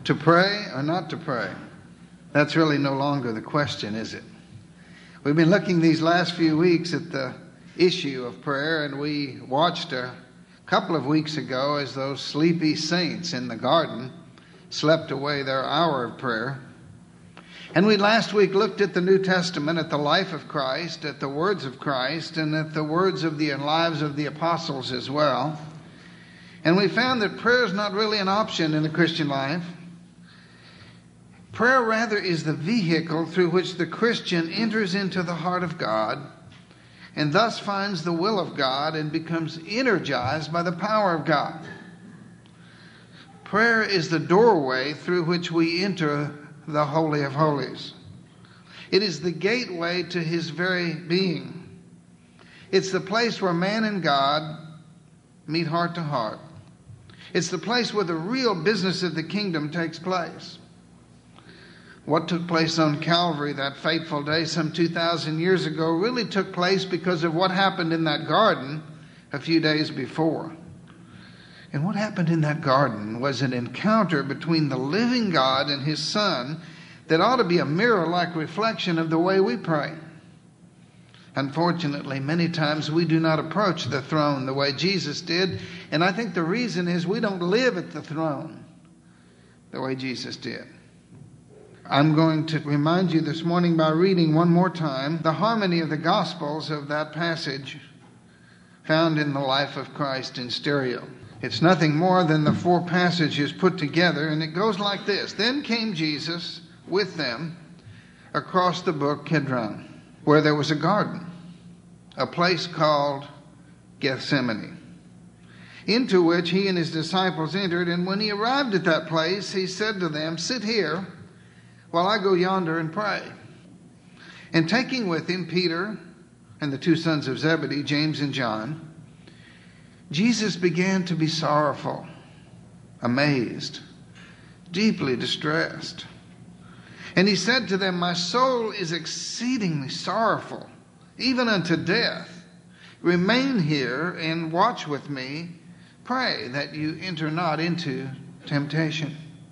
To pray or not to pray? That's really no longer the question, is it? We've been looking these last few weeks at the issue of prayer, and we watched a couple of weeks ago as those sleepy saints in the garden slept away their hour of prayer. And we last week looked at the New Testament, at the life of Christ, at the words of Christ, and at the words of the lives of the apostles as well. And we found that prayer is not really an option in the Christian life. Prayer rather is the vehicle through which the Christian enters into the heart of God and thus finds the will of God and becomes energized by the power of God. Prayer is the doorway through which we enter the Holy of Holies. It is the gateway to His very being. It's the place where man and God meet heart to heart. It's the place where the real business of the kingdom takes place. What took place on Calvary that fateful day some 2,000 years ago really took place because of what happened in that garden a few days before. And what happened in that garden was an encounter between the living God and His Son that ought to be a mirror-like reflection of the way we pray. Unfortunately, many times we do not approach the throne the way Jesus did, and I think the reason is we don't live at the throne the way Jesus did. I'm going to remind you this morning by reading one more time the harmony of the Gospels of that passage found in the life of Christ in stereo. It's nothing more than the four passages put together, and it goes like this. Then came Jesus with them across the brook Kidron, where there was a garden, a place called Gethsemane, into which He and His disciples entered. And when He arrived at that place, He said to them, "Sit here while I go yonder and pray." And taking with Him Peter and the two sons of Zebedee, James and John, Jesus began to be sorrowful, amazed, deeply distressed. And He said to them, "My soul is exceedingly sorrowful, even unto death. Remain here and watch with me. Pray that you enter not into temptation."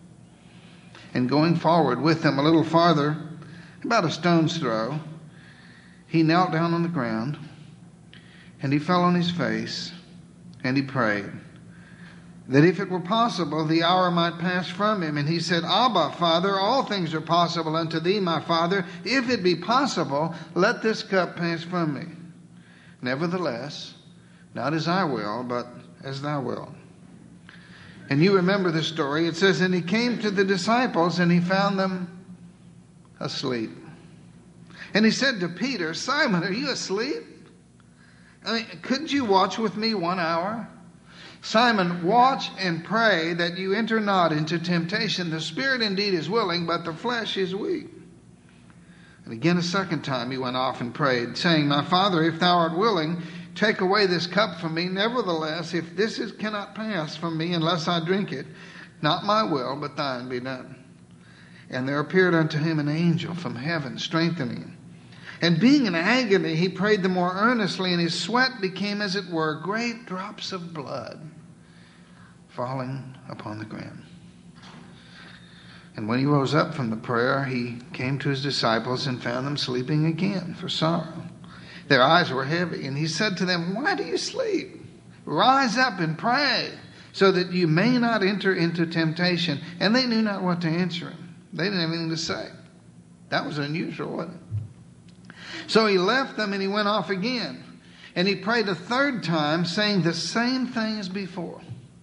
And going forward with them a little farther, about a stone's throw, He knelt down on the ground, and He fell on His face, and He prayed that if it were possible, the hour might pass from Him. And He said, "Abba, Father, all things are possible unto Thee, my Father. If it be possible, let this cup pass from me. Nevertheless, not as I will, but as Thou wilt." And you remember the story. It says, "And He came to the disciples, and He found them asleep. And He said to Peter, 'Simon, are you asleep? Couldn't you watch with me 1 hour? Simon, watch and pray that you enter not into temptation. The spirit indeed is willing, but the flesh is weak.' And again a second time He went off and prayed, saying, 'My Father, if Thou art willing, take away this cup from me. Nevertheless, if this cannot pass from me unless I drink it, not my will, but Thine be done.' And there appeared unto Him an angel from heaven, strengthening Him. And being in agony, He prayed the more earnestly, and His sweat became, as it were, great drops of blood falling upon the ground. And when He rose up from the prayer, He came to His disciples and found them sleeping again for sorrow. Their eyes were heavy, and He said to them, 'Why do you sleep? Rise up and pray, so that you may not enter into temptation.' And they knew not what to answer Him. They didn't have anything to say. That was unusual, wasn't it? So He left them, and He went off again. And He prayed a third time, saying the same thing as before.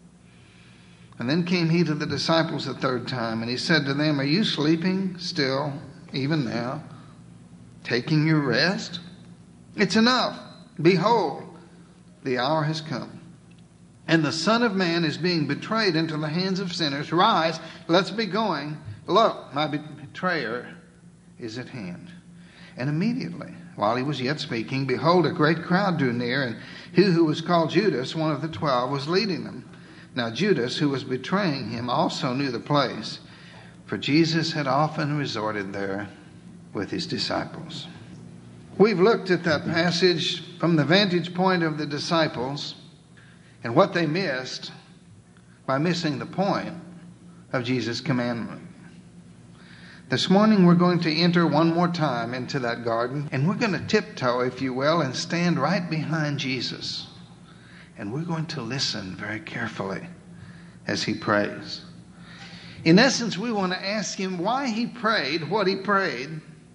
And then came He to the disciples a third time, and He said to them, 'Are you sleeping still, even now, taking your rest? It's enough. Behold, the hour has come, and the Son of Man is being betrayed into the hands of sinners. Rise, let's be going. Look, my betrayer is at hand.' And immediately, while He was yet speaking, behold, a great crowd drew near, and he who was called Judas, one of the 12, was leading them. Now Judas, who was betraying Him, also knew the place, for Jesus had often resorted there with His disciples." We've looked at that passage from the vantage point of the disciples and what they missed by missing the point of Jesus' commandment. This morning we're going to enter one more time into that garden, and we're going to tiptoe, if you will, and stand right behind Jesus. And we're going to listen very carefully as he prays. In essence, we want to ask him why he prayed what he prayed.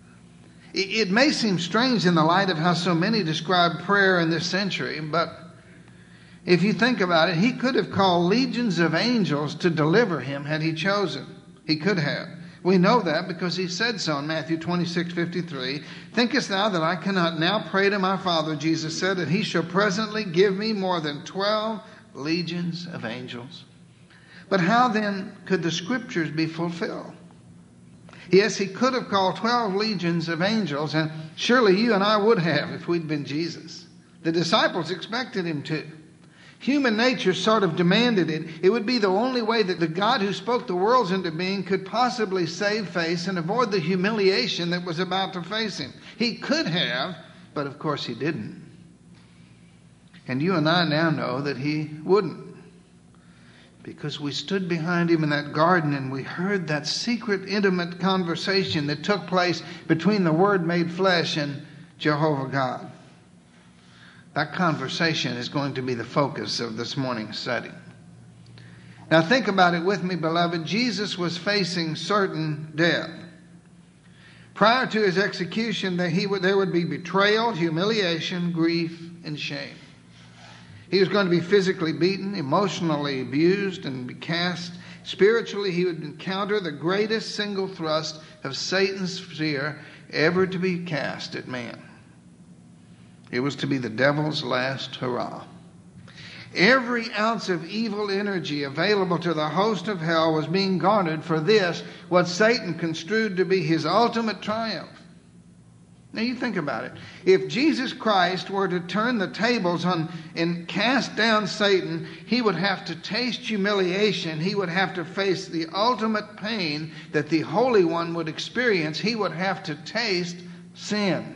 It may seem strange in the light of how so many describe prayer in this century, but if you think about it, he could have called legions of angels to deliver him had he chosen. He could have. We know that because he said so in Matthew 26:53. Thinkest thou that I cannot now pray to my Father, Jesus said, that he shall presently give me more than 12 legions of angels? But how then could the scriptures be fulfilled? Yes, he could have called 12 legions of angels, and surely you and I would have if we'd been Jesus. The disciples expected him to. Human nature sort of demanded it. It would be the only way that the God who spoke the worlds into being could possibly save face and avoid the humiliation that was about to face him. He could have, but of course he didn't. And you and I now know that he wouldn't. Because we stood behind him in that garden and we heard that secret, intimate conversation that took place between the Word made flesh and Jehovah God. That conversation is going to be the focus of this morning's study. Now think about it with me, beloved. Jesus was facing certain death. Prior to his execution, there would be betrayal, humiliation, grief, and shame. He was going to be physically beaten, emotionally abused, and be cast. Spiritually, he would encounter the greatest single thrust of Satan's spear ever to be cast at man. It was to be the devil's last hurrah. Every ounce of evil energy available to the host of hell was being garnered for this, what Satan construed to be his ultimate triumph. Now you think about it. If Jesus Christ were to turn the tables on and cast down Satan, he would have to taste humiliation. He would have to face the ultimate pain that the Holy One would experience. He would have to taste sin.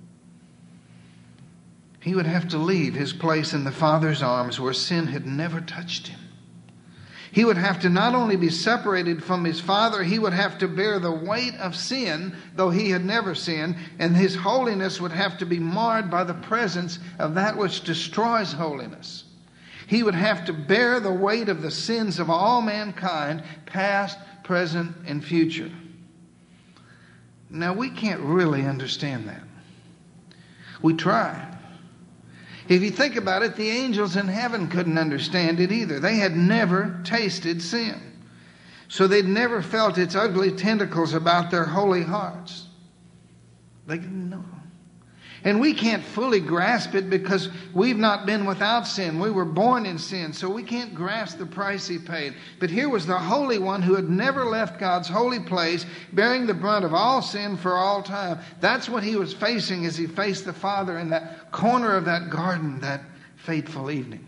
He would have to leave his place in the Father's arms where sin had never touched him. He would have to not only be separated from his Father, he would have to bear the weight of sin, though he had never sinned, and his holiness would have to be marred by the presence of that which destroys holiness. He would have to bear the weight of the sins of all mankind, past, present, and future. Now, we can't really understand that. We try. If you think about it, the angels in heaven couldn't understand it either. They had never tasted sin. So they'd never felt its ugly tentacles about their holy hearts. They didn't know. And we can't fully grasp it because we've not been without sin. We were born in sin, so we can't grasp the price he paid. But here was the Holy One who had never left God's holy place, bearing the brunt of all sin for all time. That's what he was facing as he faced the Father in that corner of that garden that fateful evening.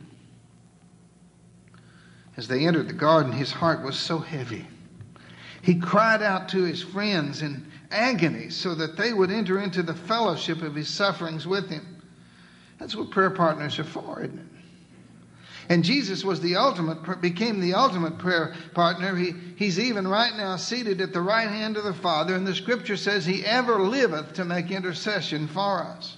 As they entered the garden, his heart was so heavy. He cried out to his friends in agony so that they would enter into the fellowship of his sufferings with him. That's what prayer partners are for, isn't it? And Jesus became the ultimate prayer partner. He's even right now seated at the right hand of the Father, and the Scripture says he ever liveth to make intercession for us.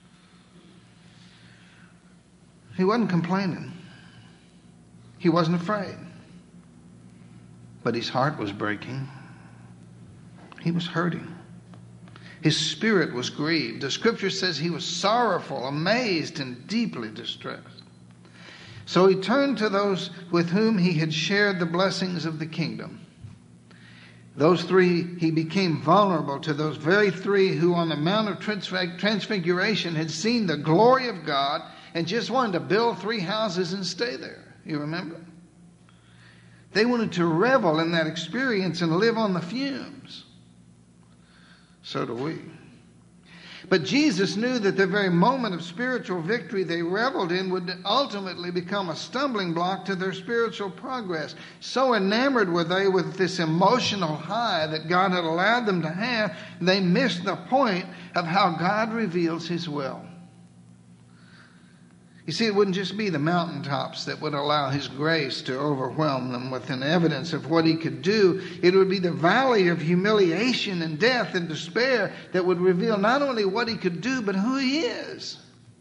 He wasn't complaining. He wasn't afraid. But his heart was breaking. He was hurting. His spirit was grieved. The Scripture says he was sorrowful, amazed, and deeply distressed. So he turned to those with whom he had shared the blessings of the kingdom. Those three, he became vulnerable to those very three who on the Mount of Transfiguration had seen the glory of God and just wanted to build 3 houses and stay there. You remember? They wanted to revel in that experience and live on the fumes. So do we. But Jesus knew that the very moment of spiritual victory they reveled in would ultimately become a stumbling block to their spiritual progress. So enamored were they with this emotional high that God had allowed them to have, they missed the point of how God reveals his will. You see, it wouldn't just be the mountaintops that would allow his grace to overwhelm them with an evidence of what he could do. It would be the valley of humiliation and death and despair that would reveal not only what he could do, but who he is.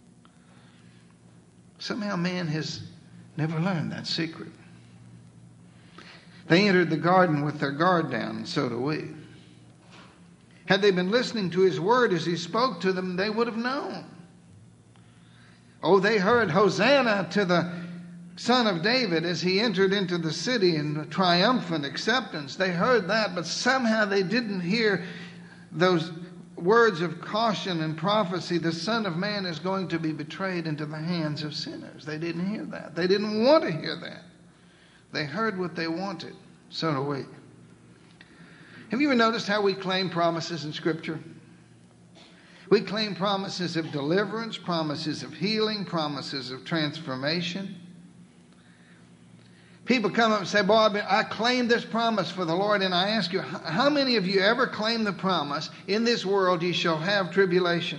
Somehow man has never learned that secret. They entered the garden with their guard down, and so do we. Had they been listening to his word as he spoke to them, they would have known. Oh, they heard Hosanna to the Son of David as he entered into the city in triumphant acceptance. They heard that, but somehow they didn't hear those words of caution and prophecy. The Son of Man is going to be betrayed into the hands of sinners. They didn't hear that. They didn't want to hear that. They heard what they wanted. So do we. Have you ever noticed how we claim promises in Scripture? We claim promises of deliverance, promises of healing, promises of transformation. People come up and say, boy, I claim this promise for the Lord. And I ask you, how many of you ever claim the promise, in this world ye shall have tribulation?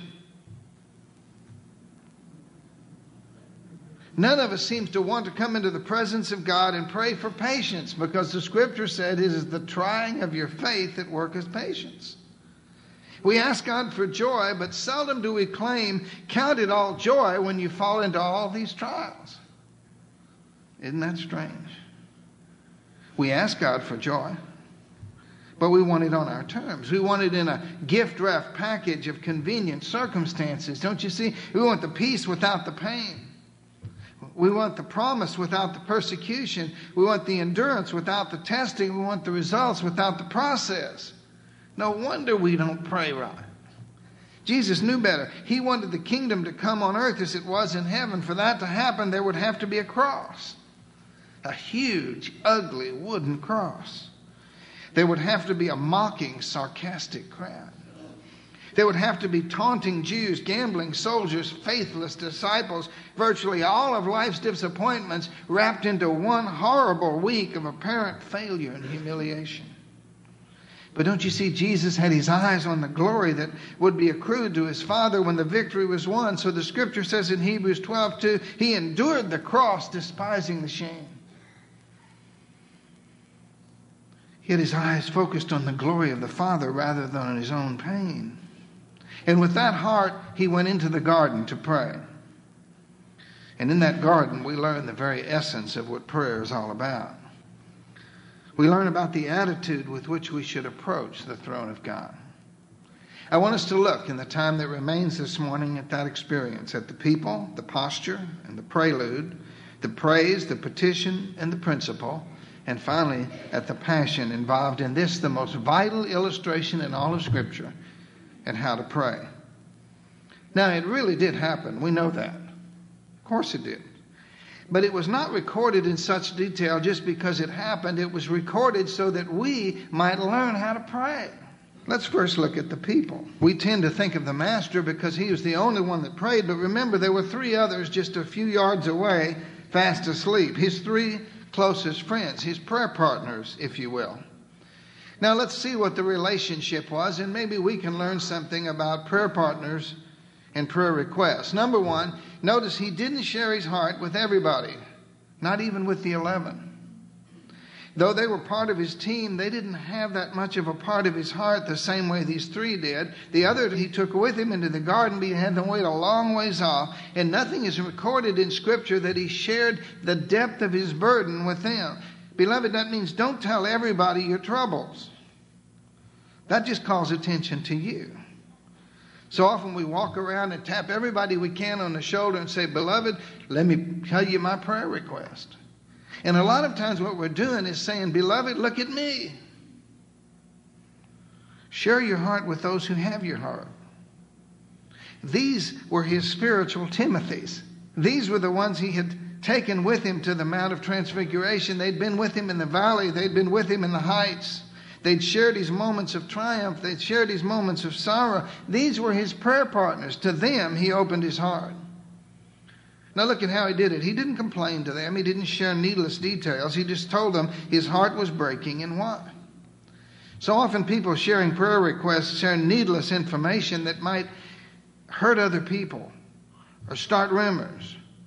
None of us seems to want to come into the presence of God and pray for patience, because the Scripture said it is the trying of your faith that worketh patience. We ask God for joy, but seldom do we claim, count it all joy when you fall into all these trials. Isn't that strange? We ask God for joy, but we want it on our terms. We want it in a gift-wrapped package of convenient circumstances. Don't you see? We want the peace without the pain. We want the promise without the persecution. We want the endurance without the testing. We want the results without the process. No wonder we don't pray right. Jesus knew better. He wanted the kingdom to come on earth as it was in heaven. For that to happen, there would have to be a cross. A huge, ugly wooden cross. There would have to be a mocking, sarcastic crowd. There would have to be taunting Jews, gambling soldiers, faithless disciples, virtually all of life's disappointments wrapped into one horrible week of apparent failure and humiliation. But don't you see, Jesus had his eyes on the glory that would be accrued to his Father when the victory was won. So the Scripture says in Hebrews 12:2, he endured the cross, despising the shame. He had his eyes focused on the glory of the Father rather than on his own pain. And with that heart, he went into the garden to pray. And in that garden, we learn the very essence of what prayer is all about. We learn about the attitude with which we should approach the throne of God. I want us to look in the time that remains this morning at that experience, at the people, the posture, and the prelude, the praise, the petition, and the principle, and finally at the passion involved in this, the most vital illustration in all of Scripture, and how to pray. Now, it really did happen. We know that. Of course it did. But it was not recorded in such detail just because it happened. It was recorded so that we might learn how to pray. Let's first look at the people. We tend to think of the master because he was the only one that prayed. But remember, there were three others just a few yards away, fast asleep. His three closest friends, his prayer partners, if you will. Now let's see what the relationship was, and maybe we can learn something about prayer partners and prayer requests. Number one, notice he didn't share his heart with everybody, not even with the 11. Though they were part of his team, they didn't have that much of a part of his heart the same way these three did. The other he took with him into the garden, but he had to wait a long ways off, and nothing is recorded in Scripture that he shared the depth of his burden with them. Beloved, that means don't tell everybody your troubles. That just calls attention to you. So often we walk around and tap everybody we can on the shoulder and say, beloved, let me tell you my prayer request. And a lot of times what we're doing is saying, beloved, look at me. Share your heart with those who have your heart. These were his spiritual Timothys. These were the ones he had taken with him to the Mount of Transfiguration. They'd been with him in the valley. They'd been with him in the heights. They'd shared his moments of triumph. They'd shared his moments of sorrow. These were his prayer partners. To them, he opened his heart. Now look at how he did it. He didn't complain to them. He didn't share needless details. He just told them his heart was breaking and why. So often people sharing prayer requests share needless information that might hurt other people or start rumors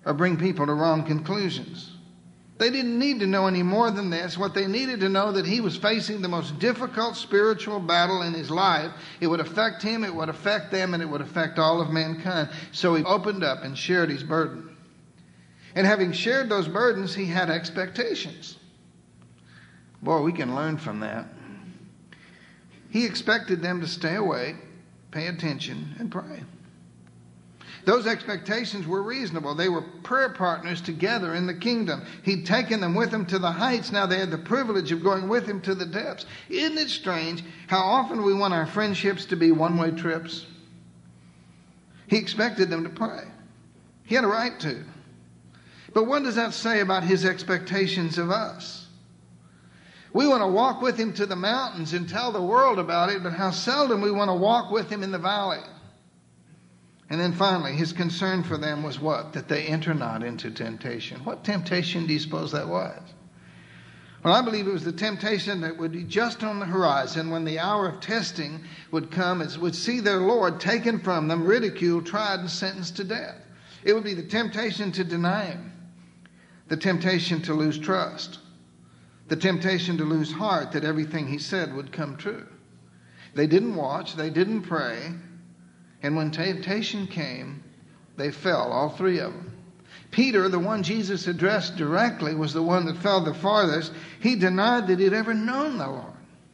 or bring people to wrong conclusions. They didn't need to know any more than this. What they needed to know that he was facing the most difficult spiritual battle in his life. It would affect him, it would affect them, and it would affect all of mankind. So he opened up and shared his burden. And having shared those burdens, he had expectations. Boy, we can learn from that. He expected them to stay awake, pay attention, and pray. Those expectations were reasonable. They were prayer partners together in the kingdom. He'd taken them with him to the heights. Now they had the privilege of going with him to the depths. Isn't it strange how often we want our friendships to be one-way trips? He expected them to pray. He had a right to. But what does that say about his expectations of us? We want to walk with him to the mountains and tell the world about it, but how seldom we want to walk with him in the valley. And then finally, his concern for them was what? That they enter not into temptation. What temptation do you suppose that was? Well, I believe it was the temptation that would be just on the horizon when the hour of testing would come, as would see their Lord taken from them, ridiculed, tried, and sentenced to death. It would be the temptation to deny him, the temptation to lose trust, the temptation to lose heart that everything he said would come true. They didn't watch, they didn't pray, and when temptation came, they fell, all three of them. Peter, the one Jesus addressed directly, was the one that fell the farthest. He denied that he'd ever known the Lord.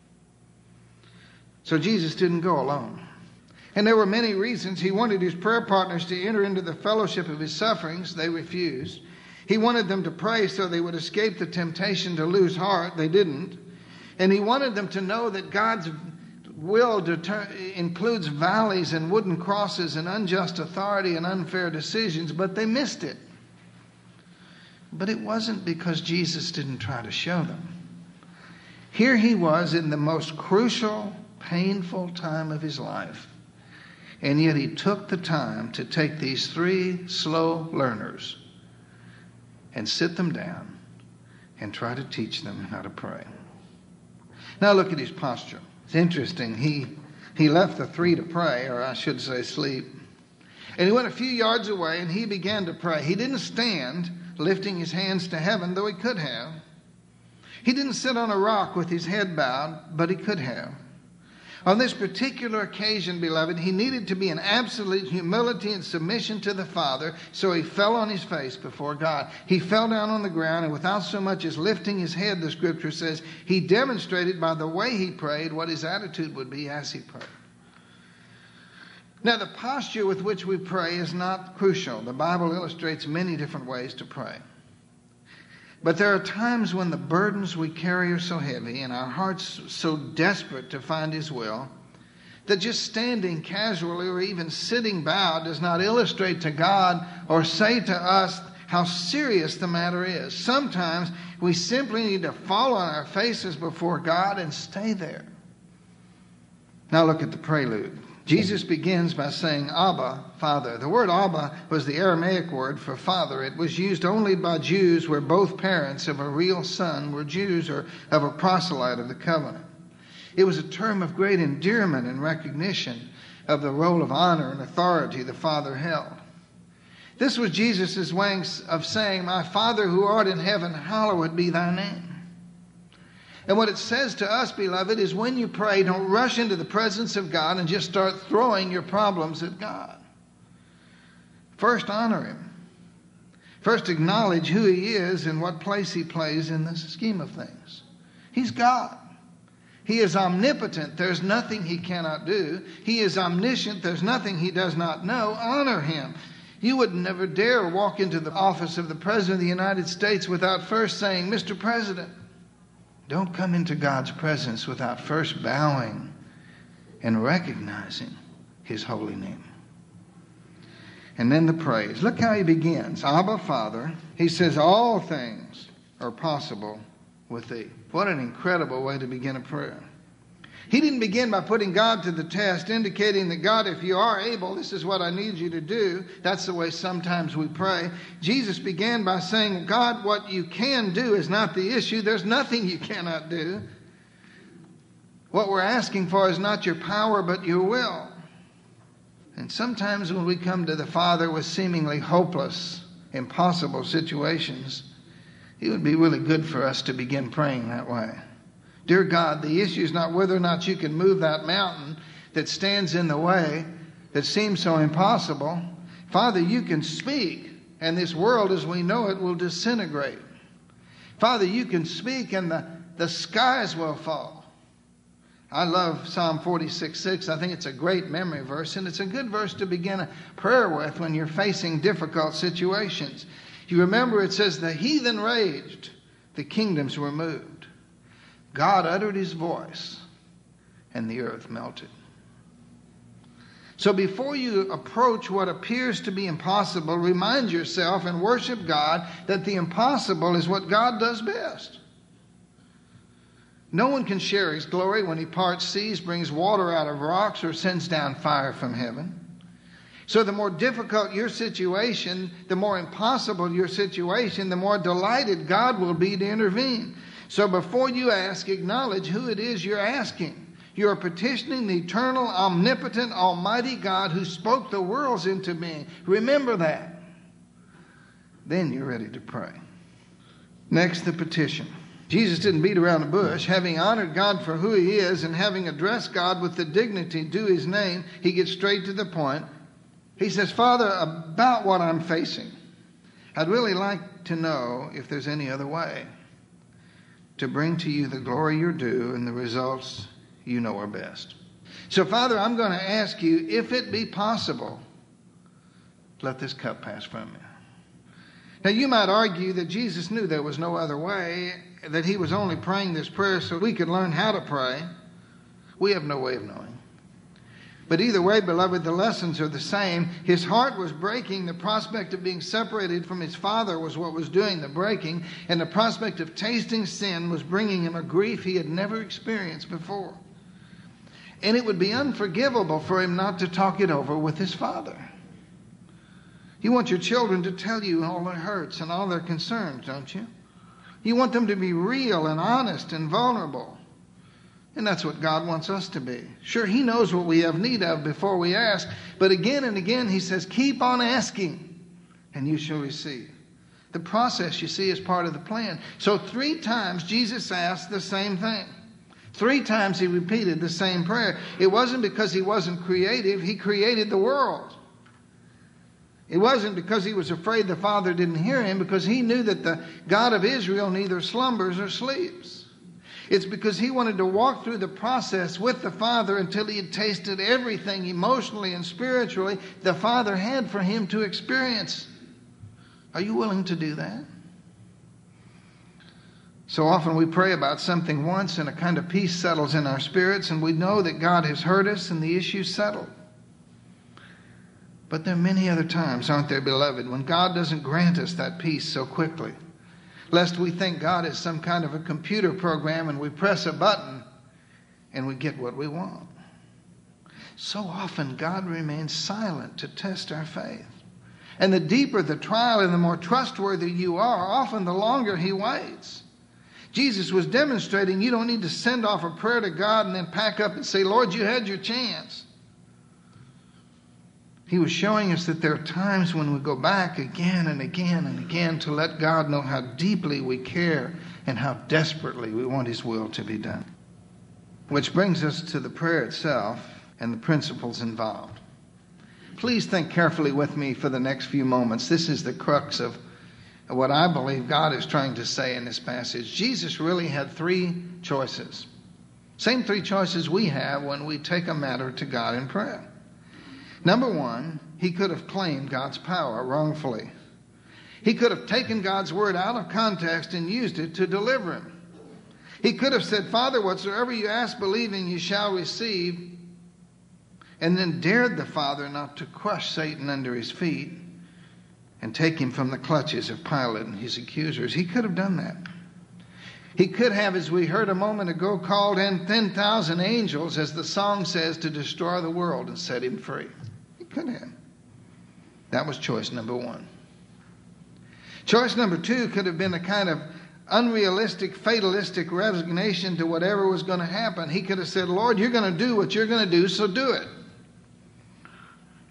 So Jesus didn't go alone. And there were many reasons. He wanted his prayer partners to enter into the fellowship of his sufferings. They refused. He wanted them to pray so they would escape the temptation to lose heart. They didn't. And he wanted them to know that God's will includes valleys and wooden crosses and unjust authority and unfair decisions, but they missed it. But it wasn't because Jesus didn't try to show them. Here he was in the most crucial, painful time of his life, and yet he took the time to take these three slow learners and sit them down and try to teach them how to pray. Now look at his posture. It's interesting. He left the three to pray, or I should say sleep. And he went a few yards away and he began to pray. He didn't stand lifting his hands to heaven, though he could have. He didn't sit on a rock with his head bowed, but he could have. On this particular occasion, beloved, he needed to be in absolute humility and submission to the Father, so he fell on his face before God. He fell down on the ground, and without so much as lifting his head, the Scripture says, he demonstrated by the way he prayed what his attitude would be as he prayed. Now, the posture with which we pray is not crucial. The Bible illustrates many different ways to pray. But there are times when the burdens we carry are so heavy and our hearts so desperate to find his will that just standing casually or even sitting bowed does not illustrate to God or say to us how serious the matter is. Sometimes we simply need to fall on our faces before God and stay there. Now look at the prelude. Jesus begins by saying, Abba, Father. The word Abba was the Aramaic word for father. It was used only by Jews where both parents of a real son were Jews or of a proselyte of the covenant. It was a term of great endearment and recognition of the role of honor and authority the father held. This was Jesus' way of saying, My Father who art in heaven, hallowed be thy name. And what it says to us, beloved, is when you pray, don't rush into the presence of God and just start throwing your problems at God. First, honor him. First, acknowledge who he is and what place he plays in the scheme of things. He's God. He is omnipotent. There's nothing he cannot do. He is omniscient. There's nothing he does not know. Honor him. You would never dare walk into the office of the President of the United States without first saying, Mr. President. Don't come into God's presence without first bowing and recognizing his holy name. And then the praise. Look how he begins. Abba, Father. He says, all things are possible with thee. What an incredible way to begin a prayer. He didn't begin by putting God to the test, indicating that God, if you are able, this is what I need you to do. That's the way sometimes we pray. Jesus began by saying, God, what you can do is not the issue. There's nothing you cannot do. What we're asking for is not your power, but your will. And sometimes when we come to the Father with seemingly hopeless impossible situations, it would be really good for us to begin praying that way. Dear God, the issue is not whether or not you can move that mountain that stands in the way, that seems so impossible. Father, you can speak, and this world as we know it will disintegrate. Father, you can speak, and the skies will fall. I love Psalm 46:6. I think it's a great memory verse, and it's a good verse to begin a prayer with when you're facing difficult situations. You remember it says, the heathen raged, the kingdoms were moved. God uttered his voice, and the earth melted. So before you approach what appears to be impossible, remind yourself and worship God that the impossible is what God does best. No one can share his glory when he parts seas, brings water out of rocks, or sends down fire from heaven. So the more difficult your situation, the more impossible your situation, the more delighted God will be to intervene. So before you ask, acknowledge who it is you're asking. You are petitioning the eternal, omnipotent, almighty God who spoke the worlds into being. Remember that. Then you're ready to pray. Next, the petition. Jesus didn't beat around the bush. Having honored God for who he is and having addressed God with the dignity due his name, he gets straight to the point. He says, Father, about what I'm facing, I'd really like to know if there's any other way to bring to you the glory you're due and the results you know are best. So, Father, I'm going to ask you, if it be possible, let this cup pass from me. Now, you might argue that Jesus knew there was no other way, that he was only praying this prayer so we could learn how to pray. We have no way of knowing. But either way, beloved, the lessons are the same. His heart was breaking. The prospect of being separated from his Father was what was doing the breaking. And the prospect of tasting sin was bringing him a grief he had never experienced before. And it would be unforgivable for him not to talk it over with his Father. You want your children to tell you all their hurts and all their concerns, don't you? You want them to be real and honest and vulnerable. And that's what God wants us to be. Sure, he knows what we have need of before we ask. But again and again, he says, keep on asking, and you shall receive. The process, you see, is part of the plan. So 3 times Jesus asked the same thing. 3 times he repeated the same prayer. It wasn't because he wasn't creative. He created the world. It wasn't because he was afraid the Father didn't hear him, because he knew that the God of Israel neither slumbers or sleeps. It's because he wanted to walk through the process with the Father until he had tasted everything emotionally and spiritually the Father had for him to experience. Are you willing to do that? So often we pray about something once and a kind of peace settles in our spirits, and we know that God has heard us and the issue's settled. But there are many other times, aren't there, beloved, when God doesn't grant us that peace so quickly, lest we think God is some kind of a computer program and we press a button and we get what we want. So often God remains silent to test our faith. And the deeper the trial and the more trustworthy you are, often the longer he waits. Jesus was demonstrating you don't need to send off a prayer to God and then pack up and say, Lord, you had your chance. He was showing us that there are times when we go back again and again and again to let God know how deeply we care and how desperately we want his will to be done. Which brings us to the prayer itself and the principles involved. Please think carefully with me for the next few moments. This is the crux of what I believe God is trying to say in this passage. Jesus really had 3 choices. Same 3 choices we have when we take a matter to God in prayer. Number 1, he could have claimed God's power wrongfully. He could have taken God's word out of context and used it to deliver him. He could have said, Father, whatsoever you ask, believing, you shall receive, and then dared the Father not to crush Satan under his feet and take him from the clutches of Pilate and his accusers. He could have done that. He could have, as we heard a moment ago, called in 10,000 angels, as the song says, to destroy the world and set him free. He could have. That was choice number 1. Choice number 2 could have been a kind of unrealistic, fatalistic resignation to whatever was going to happen. He could have said, Lord, you're going to do what you're going to do, so do it.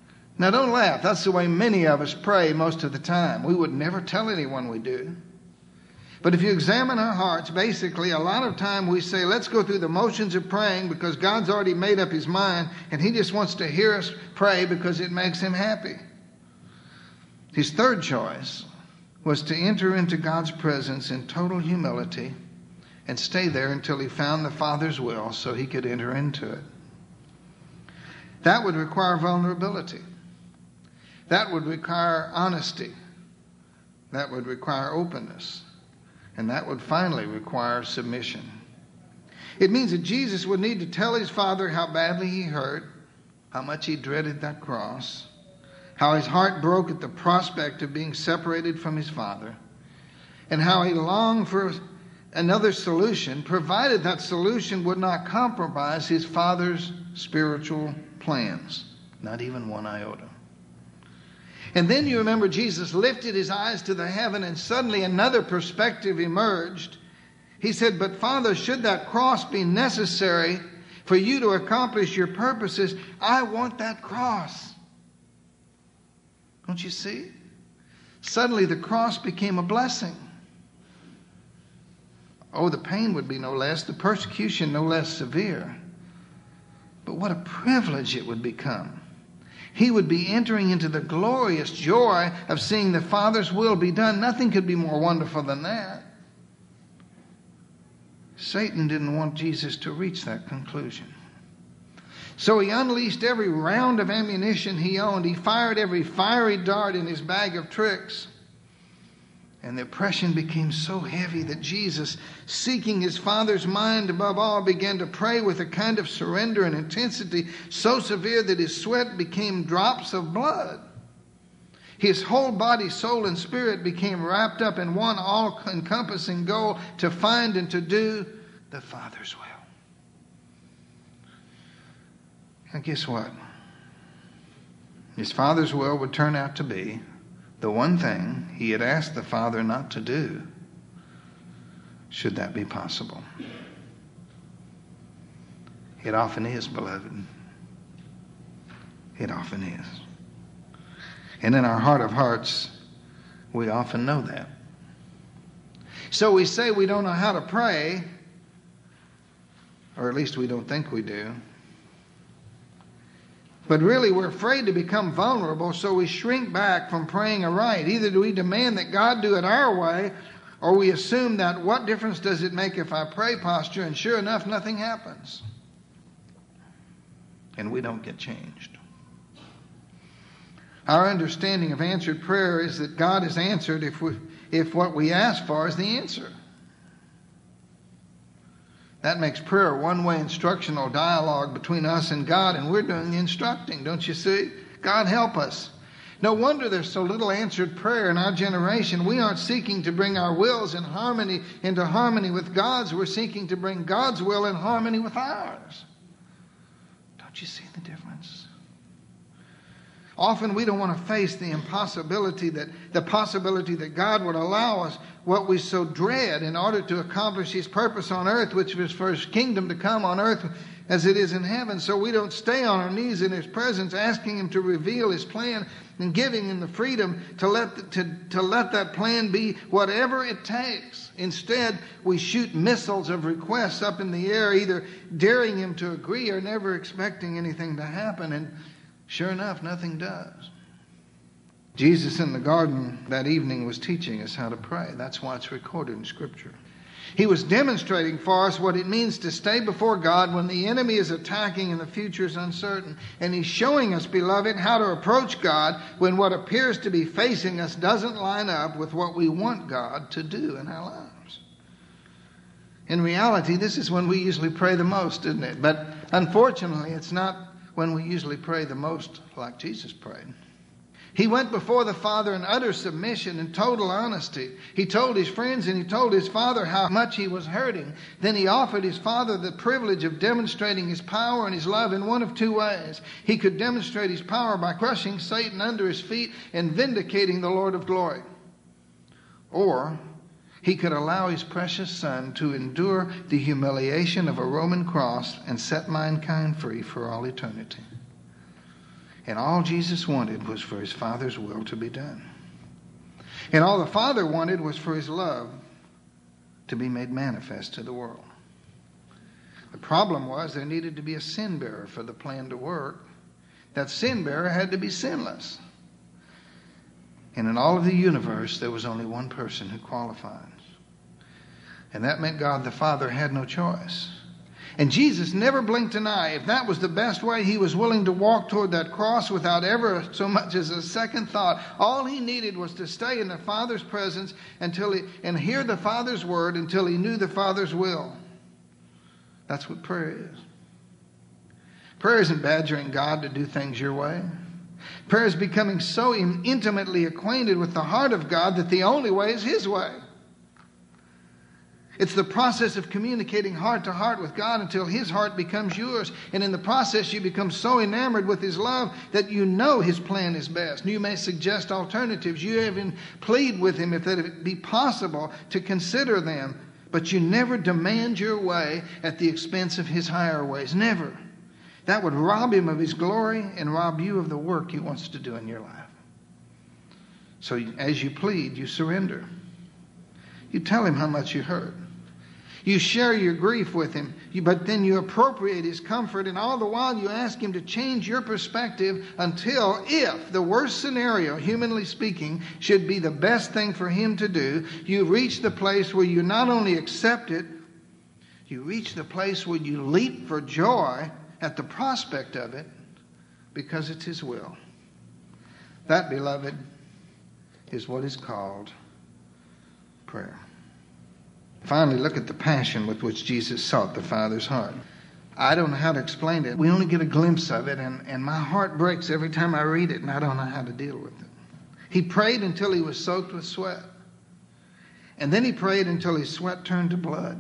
Now don't laugh. That's the way many of us pray most of the time. We would never tell anyone we do. But if you examine our hearts, basically a lot of time we say, let's go through the motions of praying because God's already made up his mind and he just wants to hear us pray because it makes him happy. His third choice was to enter into God's presence in total humility and stay there until he found the Father's will so he could enter into it. That would require vulnerability. That would require honesty. That would require openness. And that would finally require submission. It means that Jesus would need to tell his Father how badly he hurt, how much he dreaded that cross, how his heart broke at the prospect of being separated from his Father, and how he longed for another solution, provided that solution would not compromise his Father's spiritual plans, not even one iota. And then you remember Jesus lifted his eyes to the heaven and suddenly another perspective emerged. He said, but Father, should that cross be necessary for you to accomplish your purposes, I want that cross. Don't you see? Suddenly the cross became a blessing. Oh, the pain would be no less, the persecution no less severe. But what a privilege it would become. He would be entering into the glorious joy of seeing the Father's will be done. Nothing could be more wonderful than that. Satan didn't want Jesus to reach that conclusion. So he unleashed every round of ammunition he owned. He fired every fiery dart in his bag of tricks. And the oppression became so heavy that Jesus, seeking his Father's mind above all, began to pray with a kind of surrender and intensity so severe that his sweat became drops of blood. His whole body, soul, and spirit became wrapped up in one all-encompassing goal: to find and to do the Father's will. And guess what? His Father's will would turn out to be the one thing he had asked the Father not to do, should that be possible. It often is, beloved. It often is. And in our heart of hearts, we often know that. So we say we don't know how to pray, or at least we don't think we do. But really, we're afraid to become vulnerable, so we shrink back from praying aright. Either do we demand that God do it our way, or we assume that what difference does it make if I pray posture, and sure enough, nothing happens. And we don't get changed. Our understanding of answered prayer is that God is answered if what we ask for is the answer. That makes prayer a one-way instructional dialogue between us and God, and we're doing the instructing, don't you see? God help us. No wonder there's so little answered prayer in our generation. We aren't seeking to bring our wills into harmony with God's. We're seeking to bring God's will in harmony with ours. Don't you see the difference? Often we don't want to face the possibility that God would allow us what we so dread in order to accomplish his purpose on earth, which was for his kingdom to come on earth as it is in heaven. So we don't stay on our knees in his presence asking him to reveal his plan and giving him the freedom to let that plan be whatever it takes. Instead, we shoot missiles of requests up in the air, either daring him to agree or never expecting anything to happen. And sure enough, nothing does. Jesus in the garden that evening was teaching us how to pray. That's why it's recorded in Scripture. He was demonstrating for us what it means to stay before God when the enemy is attacking and the future is uncertain. And he's showing us, beloved, how to approach God when what appears to be facing us doesn't line up with what we want God to do in our lives. In reality, this is when we usually pray the most, isn't it? But unfortunately, it's not when we usually pray the most like Jesus prayed. He went before the Father in utter submission and total honesty. He told his friends and he told his Father how much he was hurting. Then he offered his Father the privilege of demonstrating his power and his love in one of two ways. He could demonstrate his power by crushing Satan under his feet and vindicating the Lord of glory. Or he could allow his precious Son to endure the humiliation of a Roman cross and set mankind free for all eternity. And all Jesus wanted was for his Father's will to be done. And all the Father wanted was for his love to be made manifest to the world. The problem was there needed to be a sin bearer for the plan to work. That sin bearer had to be sinless. And in all of the universe, there was only one person who qualified. And that meant God the Father had no choice. And Jesus never blinked an eye. If that was the best way, he was willing to walk toward that cross without ever so much as a second thought. All he needed was to stay in the Father's presence and hear the Father's word until he knew the Father's will. That's what prayer is. Prayer isn't badgering God to do things your way. Prayer is becoming so intimately acquainted with the heart of God that the only way is his way. It's the process of communicating heart to heart with God until his heart becomes yours. And in the process, you become so enamored with his love that you know his plan is best. You may suggest alternatives. You even plead with him if it be possible to consider them. But you never demand your way at the expense of his higher ways. Never. That would rob him of his glory and rob you of the work he wants to do in your life. So as you plead, you surrender. You tell him how much you hurt. You share your grief with him, but then you appropriate his comfort, and all the while you ask him to change your perspective until, if the worst scenario, humanly speaking, should be the best thing for him to do, you reach the place where you not only accept it, you reach the place where you leap for joy at the prospect of it because it's his will. That, beloved, is what is called prayer. Finally, look at the passion with which Jesus sought the Father's heart. I don't know how to explain it. We only get a glimpse of it, and my heart breaks every time I read it, and I don't know how to deal with it. He prayed until he was soaked with sweat. And then he prayed until his sweat turned to blood.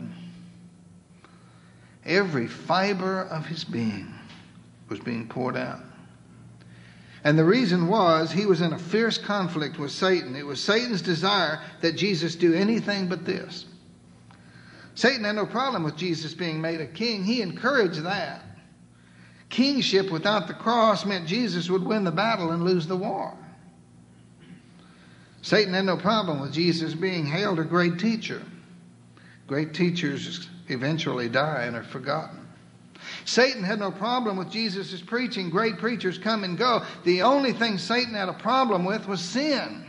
Every fiber of his being was being poured out. And the reason was he was in a fierce conflict with Satan. It was Satan's desire that Jesus do anything but this. Satan had no problem with Jesus being made a king. He encouraged that. Kingship without the cross meant Jesus would win the battle and lose the war. Satan had no problem with Jesus being hailed a great teacher. Great teachers eventually die and are forgotten. Satan had no problem with Jesus' preaching. Great preachers come and go. The only thing Satan had a problem with was sin.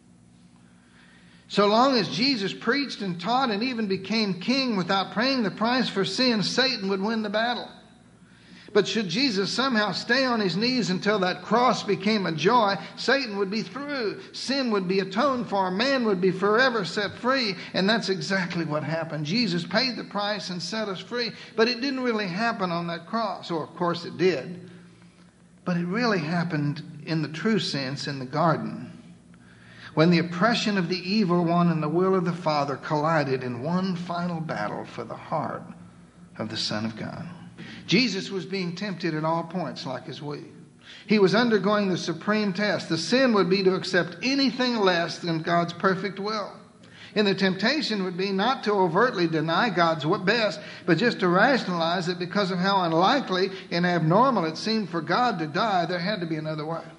So long as Jesus preached and taught and even became king without paying the price for sin, Satan would win the battle. But should Jesus somehow stay on his knees until that cross became a joy, Satan would be through. Sin would be atoned for. Man would be forever set free. And that's exactly what happened. Jesus paid the price and set us free. But it didn't really happen on that cross. Or, of course, it did. But it really happened in the true sense in the garden, when the oppression of the evil one and the will of the Father collided in one final battle for the heart of the Son of God. Jesus was being tempted at all points like as we. He was undergoing the supreme test. The sin would be to accept anything less than God's perfect will. And the temptation would be not to overtly deny God's best, but just to rationalize that because of how unlikely and abnormal it seemed for God to die, there had to be another way.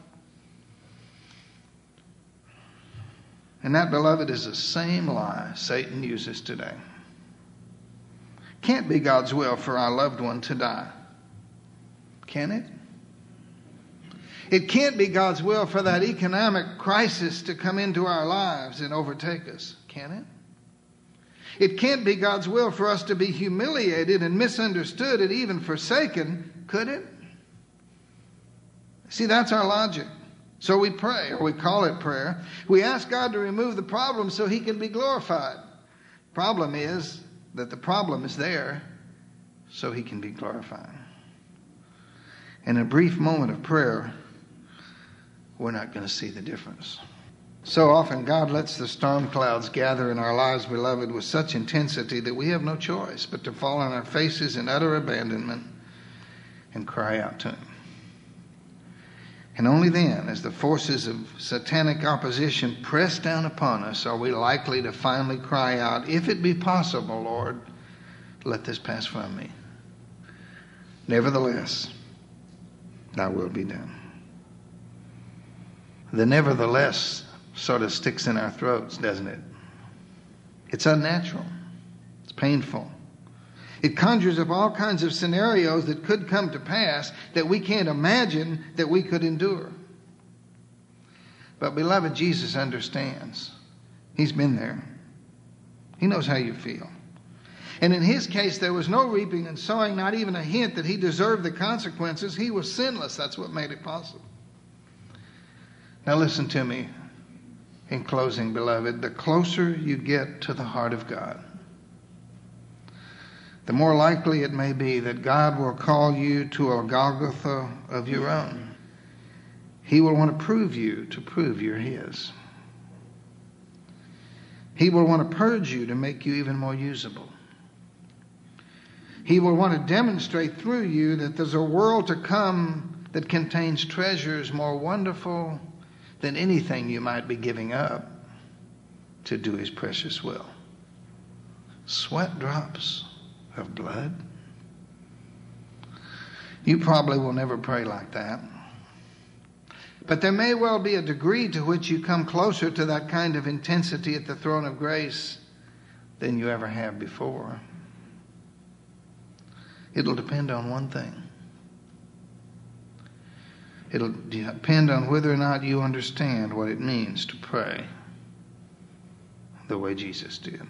And that, beloved, is the same lie Satan uses today. Can't be God's will for our loved one to die. Can it? It can't be God's will for that economic crisis to come into our lives and overtake us. Can it? It can't be God's will for us to be humiliated and misunderstood and even forsaken. Could it? See, that's our logic. So we pray, or we call it prayer. We ask God to remove the problem so he can be glorified. Problem is that the problem is there so he can be glorified. In a brief moment of prayer, we're not going to see the difference. So often God lets the storm clouds gather in our lives, beloved, with such intensity that we have no choice but to fall on our faces in utter abandonment and cry out to him. And only then, as the forces of satanic opposition press down upon us, are we likely to finally cry out, "If it be possible, Lord, let this pass from me. Nevertheless, thy will be done." The nevertheless sort of sticks in our throats, doesn't it? It's unnatural. It's painful. It conjures up all kinds of scenarios that could come to pass that we can't imagine that we could endure. But beloved, Jesus understands. He's been there. He knows how you feel. And in his case, there was no reaping and sowing, not even a hint that he deserved the consequences. He was sinless. That's what made it possible. Now listen to me in closing, beloved. The closer you get to the heart of God, the more likely it may be that God will call you to a Golgotha of your own. He will want to prove you're his. He will want to purge you to make you even more usable. He will want to demonstrate through you that there's a world to come that contains treasures more wonderful than anything you might be giving up to do his precious will. Sweat drops of blood. You probably will never pray like that. But there may well be a degree to which you come closer to that kind of intensity at the throne of grace than you ever have before. It'll depend on one thing. It'll depend on whether or not you understand what it means to pray the way Jesus did.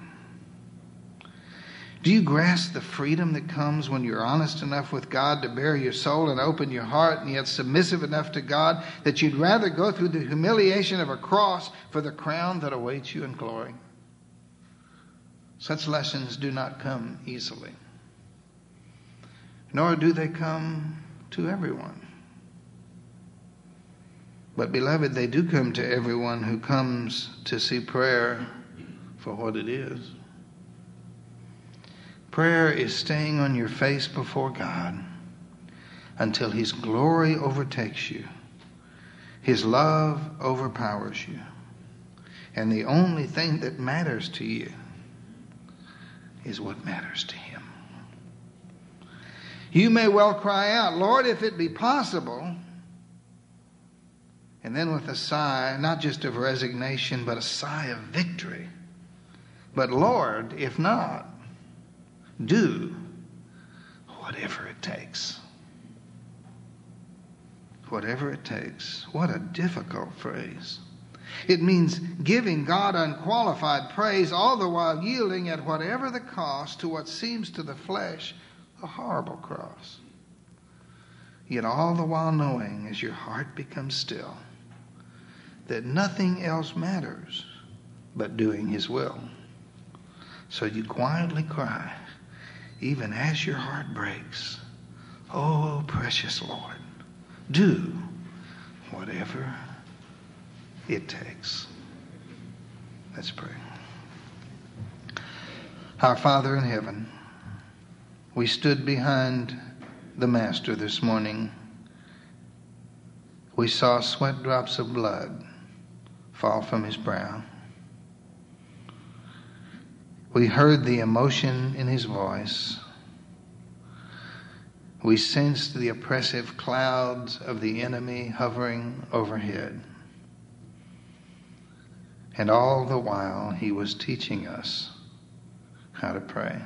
Do you grasp the freedom that comes when you're honest enough with God to bare your soul and open your heart, and yet submissive enough to God that you'd rather go through the humiliation of a cross for the crown that awaits you in glory? Such lessons do not come easily, nor do they come to everyone. But beloved, they do come to everyone who comes to see prayer for what it is. Prayer is staying on your face before God until his glory overtakes you, his love overpowers you, and the only thing that matters to you is what matters to him. You may well cry out, Lord, if it be possible, and then with a sigh, not just of resignation, but a sigh of victory. But Lord, if not, do whatever it takes. Whatever it takes. What a difficult phrase. It means giving God unqualified praise, all the while yielding at whatever the cost to what seems to the flesh a horrible cross. Yet all the while knowing, as your heart becomes still, that nothing else matters but doing his will. So you quietly cry, even as your heart breaks, oh, precious Lord, do whatever it takes. Let's pray. Our Father in heaven, we stood behind the Master this morning. We saw sweat drops of blood fall from his brow. We heard the emotion in his voice. We sensed the oppressive clouds of the enemy hovering overhead. And all the while he was teaching us how to pray.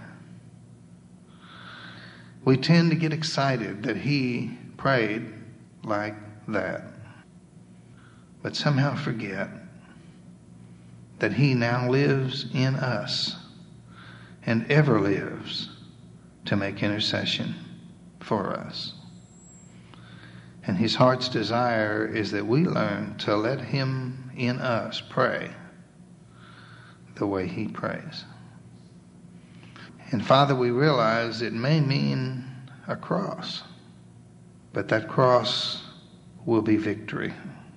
We tend to get excited that he prayed like that, but somehow forget that he now lives in us and ever lives to make intercession for us. And his heart's desire is that we learn to let him in us pray the way he prays. And Father, we realize it may mean a cross, but that cross will be victory.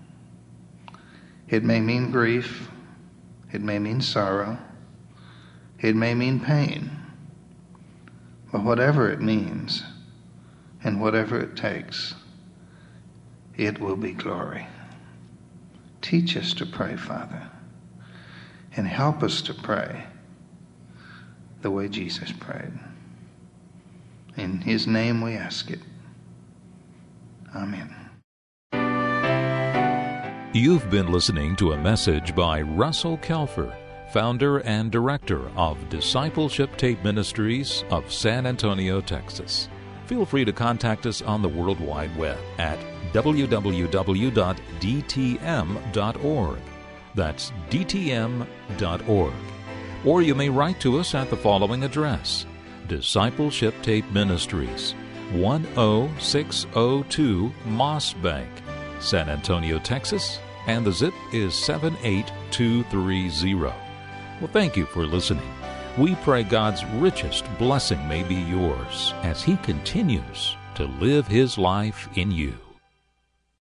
It may mean grief. It may mean sorrow. It may mean pain. But whatever it means and whatever it takes, it will be glory. Teach us to pray, Father, and help us to pray the way Jesus prayed. In his name we ask it. Amen. You've been listening to a message by Russell Kelfer, founder and director of Discipleship Tape Ministries of San Antonio, Texas. Feel free to contact us on the World Wide Web at www.dtm.org. That's dtm.org. Or you may write to us at the following address: Discipleship Tape Ministries, 10602 Moss Bank, San Antonio, Texas, and the zip is 78230. Well, thank you for listening. We pray God's richest blessing may be yours as He continues to live His life in you.